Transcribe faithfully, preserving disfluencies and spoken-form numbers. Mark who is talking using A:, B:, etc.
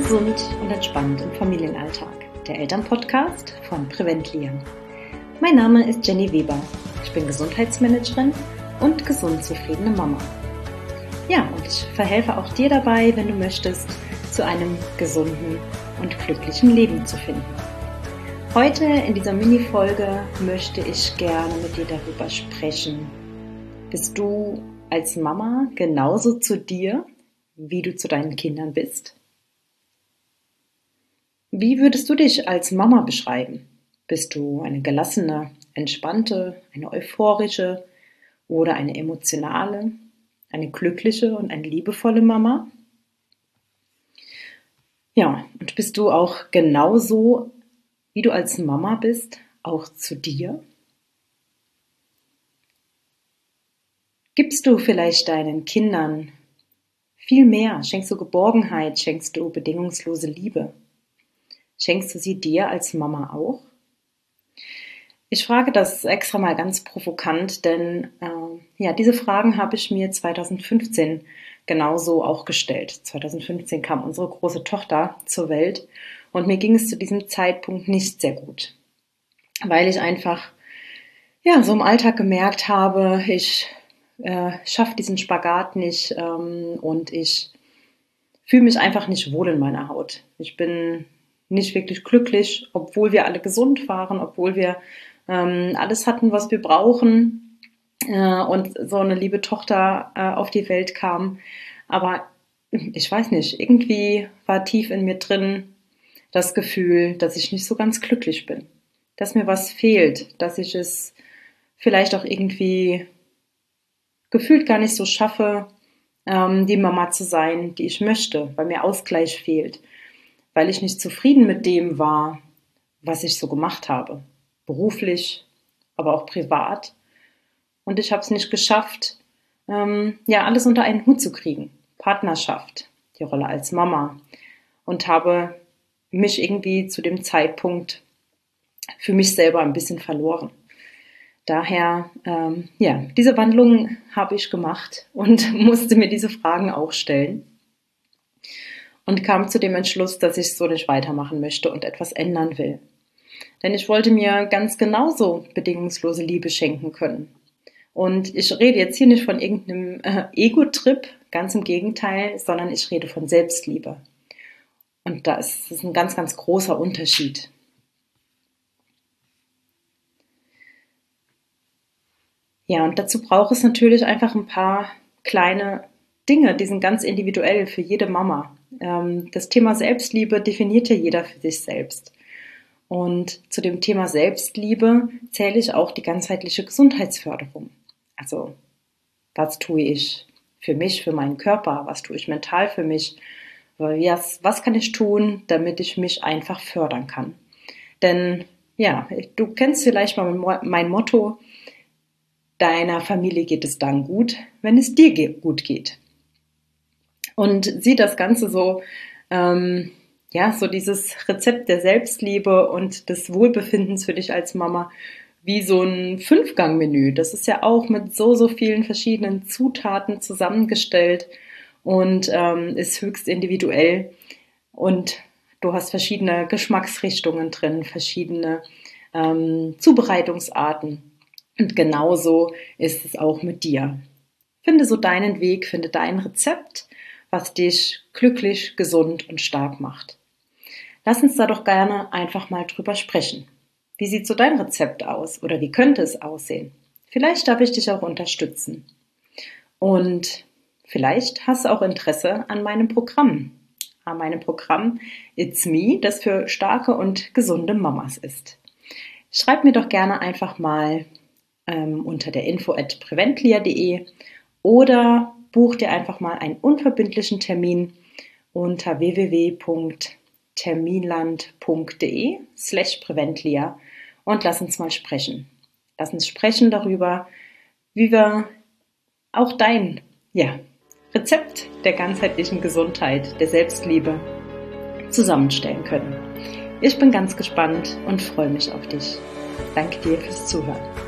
A: Gesund und entspannt im Familienalltag. Der Elternpodcast von Preventlia. Mein Name ist Jenny Weber. Ich bin Gesundheitsmanagerin und gesund zufriedene Mama. Ja, und ich verhelfe auch dir dabei, wenn du möchtest, zu einem gesunden und glücklichen Leben zu finden. Heute in dieser Mini-Folge möchte ich gerne mit dir darüber sprechen. Bist du als Mama genauso zu dir, wie du zu deinen Kindern bist? Wie würdest du dich als Mama beschreiben? Bist du eine gelassene, entspannte, eine euphorische oder eine emotionale, eine glückliche und eine liebevolle Mama? Ja, und bist du auch genauso, wie du als Mama bist, auch zu dir? Gibst du vielleicht deinen Kindern viel mehr? Schenkst du Geborgenheit? Schenkst du bedingungslose Liebe? Schenkst du sie dir als Mama auch? Ich frage das extra mal ganz provokant, denn äh, ja, diese Fragen habe ich mir zwanzig fünfzehn genauso auch gestellt. zwanzig fünfzehn kam unsere große Tochter zur Welt und mir ging es zu diesem Zeitpunkt nicht sehr gut, weil ich einfach ja so im Alltag gemerkt habe, ich äh, schaffe diesen Spagat nicht ähm, und ich fühle mich einfach nicht wohl in meiner Haut. Ich bin nicht wirklich glücklich, obwohl wir alle gesund waren, obwohl wir ähm, alles hatten, was wir brauchen äh, und so eine liebe Tochter äh, auf die Welt kam. Aber ich weiß nicht, irgendwie war tief in mir drin das Gefühl, dass ich nicht so ganz glücklich bin, dass mir was fehlt, dass ich es vielleicht auch irgendwie gefühlt gar nicht so schaffe, ähm, die Mama zu sein, die ich möchte, weil mir Ausgleich fehlt, weil ich nicht zufrieden mit dem war, was ich so gemacht habe, beruflich, aber auch privat. Und ich habe es nicht geschafft, ähm, ja, alles unter einen Hut zu kriegen. Partnerschaft, die Rolle als Mama, und habe mich irgendwie zu dem Zeitpunkt für mich selber ein bisschen verloren. Daher, ähm, ja, diese Wandlung habe ich gemacht und musste mir diese Fragen auch stellen und kam zu dem Entschluss, dass ich so nicht weitermachen möchte und etwas ändern will. Denn ich wollte mir ganz genauso bedingungslose Liebe schenken können. Und ich rede jetzt hier nicht von irgendeinem äh, Ego-Trip, ganz im Gegenteil, sondern ich rede von Selbstliebe. Und das ist ein ganz, ganz großer Unterschied. Ja, und dazu braucht es natürlich einfach ein paar kleine Dinge, die sind ganz individuell für jede Mama. Ähm, das Thema Selbstliebe definiert ja jeder für sich selbst. Und zu dem Thema Selbstliebe zähle ich auch die ganzheitliche Gesundheitsförderung. Also, was tue ich für mich, für meinen Körper? Was tue ich mental für mich? Was, was kann ich tun, damit ich mich einfach fördern kann? Denn, ja, du kennst vielleicht mal mein Motto: Deiner Familie geht es dann gut, wenn es dir gut geht. Und sieh das Ganze so, ähm, ja, so dieses Rezept der Selbstliebe und des Wohlbefindens für dich als Mama wie so ein Fünfgang-Menü. Das ist ja auch mit so, so vielen verschiedenen Zutaten zusammengestellt und ähm, ist höchst individuell. Und du hast verschiedene Geschmacksrichtungen drin, verschiedene ähm, Zubereitungsarten. Und genauso ist es auch mit dir. Finde so deinen Weg, finde dein Rezept, was dich glücklich, gesund und stark macht. Lass uns da doch gerne einfach mal drüber sprechen. Wie sieht so dein Rezept aus oder wie könnte es aussehen? Vielleicht darf ich dich auch unterstützen. Und vielleicht hast du auch Interesse an meinem Programm. An meinem Programm It's Me, das für starke und gesunde Mamas ist. Schreib mir doch gerne einfach mal ähm, unter der info at preventlia punkt de oder buch dir einfach mal einen unverbindlichen Termin unter w w w punkt terminland punkt de slash preventlia und lass uns mal sprechen. Lass uns sprechen darüber, wie wir auch dein ja, Rezept der ganzheitlichen Gesundheit, der Selbstliebe zusammenstellen können. Ich bin ganz gespannt und freue mich auf dich. Danke dir fürs Zuhören.